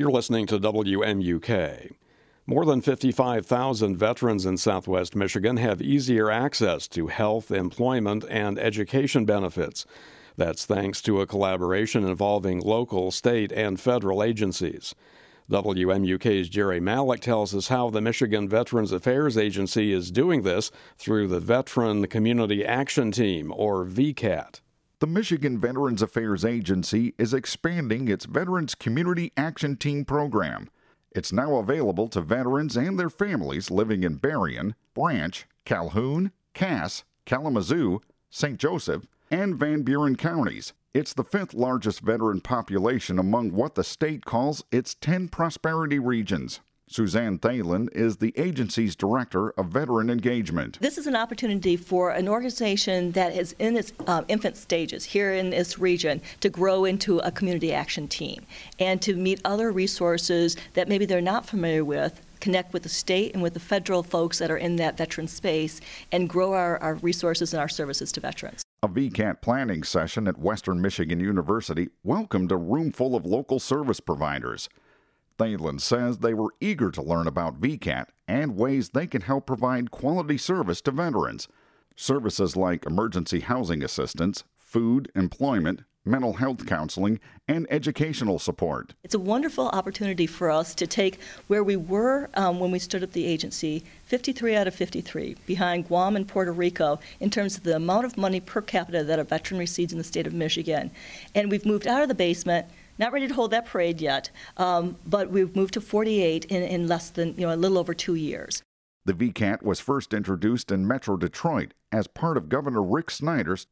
You're listening to WMUK. More than 55,000 veterans in Southwest Michigan have easier access to health, employment, and education benefits. That's thanks to a collaboration involving local, state, and federal agencies. WMUK's Jerry Malik tells us how the Michigan Veterans Affairs Agency is doing this through the Veteran Community Action Team, or VCAT. The Michigan Veterans Affairs Agency is expanding its Veterans Community Action Team program. It's now available to veterans and their families living in Berrien, Branch, Calhoun, Cass, Kalamazoo, St. Joseph, and Van Buren counties. It's the fifth largest veteran population among what the state calls its 10 prosperity regions. Suzanne Thalen is the agency's director of veteran engagement. This is an opportunity for an organization that is in its infant stages here in this region to grow into a community action team and to meet other resources that maybe they're not familiar with, connect with the state and with the federal folks that are in that veteran space, and grow our resources and our services to veterans. A VCAT planning session at Western Michigan University welcomed a room full of local service providers. Thalen says they were eager to learn about VCAT and ways they can help provide quality service to veterans. Services like emergency housing assistance, food, employment, mental health counseling, and educational support. It's a wonderful opportunity for us to take where we were when we stood up the agency, 53 out of 53, behind Guam and Puerto Rico, in terms of the amount of money per capita that a veteran receives in the state of Michigan. And we've moved out of the basement, not ready to hold that parade yet, but we've moved to 48 in less than, a little over 2 years. The VCAT was first introduced in Metro Detroit as part of Governor Rick Snyder's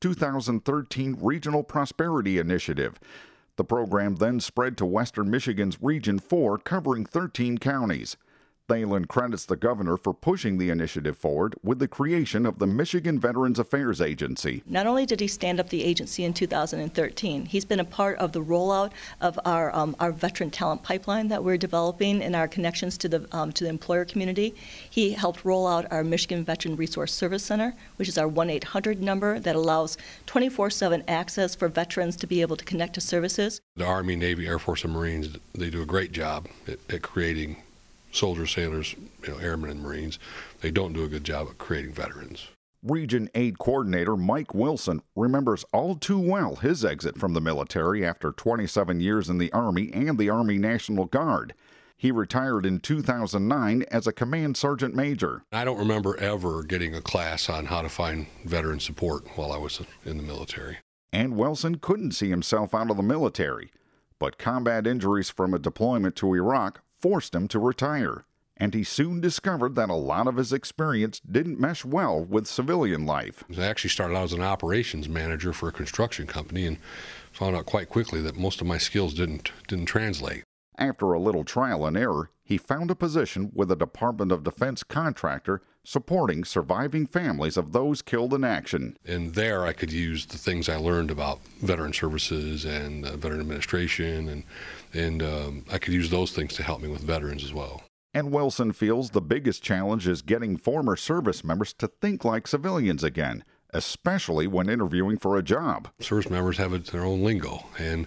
2013 Regional Prosperity Initiative. The program then spread to Western Michigan's Region 4, covering 13 counties. Thalen credits the governor for pushing the initiative forward with the creation of the Michigan Veterans Affairs Agency. Not only did he stand up the agency in 2013, he's been a part of the rollout of our veteran talent pipeline that we're developing and our connections to the employer community. He helped roll out our Michigan Veteran Resource Service Center, which is our 1-800 number that allows 24/7 access for veterans to be able to connect to services. The Army, Navy, Air Force, and Marines, they do a great job at creating soldiers, sailors, airmen, and Marines. They don't do a good job at creating veterans. Region 8 Coordinator Mike Wilson remembers all too well his exit from the military after 27 years in the Army and the Army National Guard. He retired in 2009 as a command sergeant major. I don't remember ever getting a class on how to find veteran support while I was in the military. And Wilson couldn't see himself out of the military, but combat injuries from a deployment to Iraq forced him to retire, and he soon discovered that a lot of his experience didn't mesh well with civilian life. I actually started out as an operations manager for a construction company and found out quite quickly that most of my skills didn't translate. After a little trial and error, he found a position with a Department of Defense contractor supporting surviving families of those killed in action. And there I could use the things I learned about veteran services and veteran administration, and I could use those things to help me with veterans as well. And Wilson feels the biggest challenge is getting former service members to think like civilians again, especially when interviewing for a job. Service members have their own lingo, and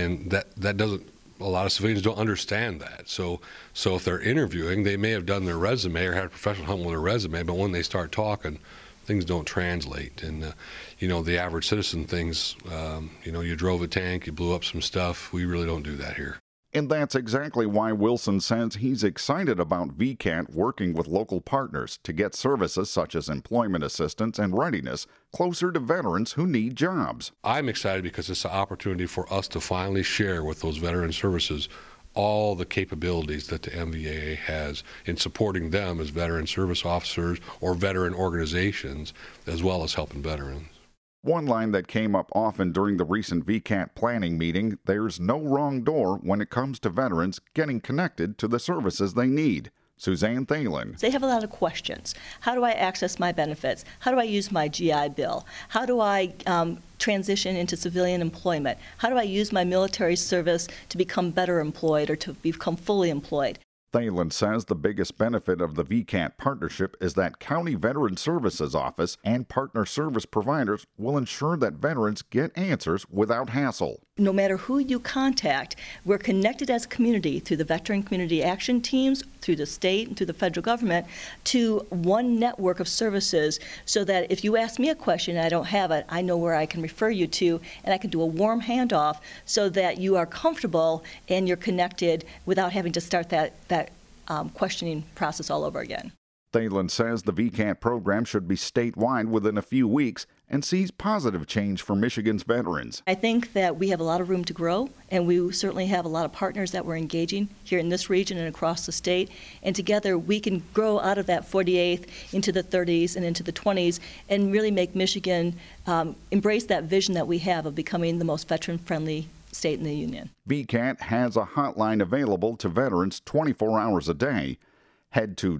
that doesn't. A lot of civilians don't understand that. So if they're interviewing, they may have done their resume or had a professional hunt with their resume, but when they start talking, things don't translate. And, the average citizen thinks, you drove a tank, you blew up some stuff. We really don't do that here. And that's exactly why Wilson says he's excited about VCAT working with local partners to get services such as employment assistance and readiness closer to veterans who need jobs. I'm excited because it's an opportunity for us to finally share with those veteran services all the capabilities that the MVAA has in supporting them as veteran service officers or veteran organizations, as well as helping veterans. One line that came up often during the recent VCAT planning meeting, there's no wrong door when it comes to veterans getting connected to the services they need. Suzanne Thalen. They have a lot of questions. How do I access my benefits? How do I use my GI Bill? How do I transition into civilian employment? How do I use my military service to become better employed or to become fully employed? Thalen says the biggest benefit of the VCAT partnership is that County Veteran Services Office and partner service providers will ensure that veterans get answers without hassle. No matter who you contact, we're connected as a community through the Veteran Community Action Teams, through the state, and through the federal government to one network of services so that if you ask me a question and I don't have it, I know where I can refer you to and I can do a warm handoff so that you are comfortable and you're connected without having to start that questioning process all over again. Thalen says the VCAT program should be statewide within a few weeks and sees positive change for Michigan's veterans. I think that we have a lot of room to grow, and we certainly have a lot of partners that we're engaging here in this region and across the state, and together we can grow out of that 48th into the 30s and into the 20s and really make Michigan embrace that vision that we have of becoming the most veteran-friendly state in the union. VCAT has a hotline available to veterans 24 hours a day. Head to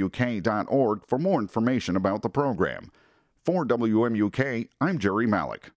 WMUK.org for more information about the program. For WMUK, I'm Jerry Malik.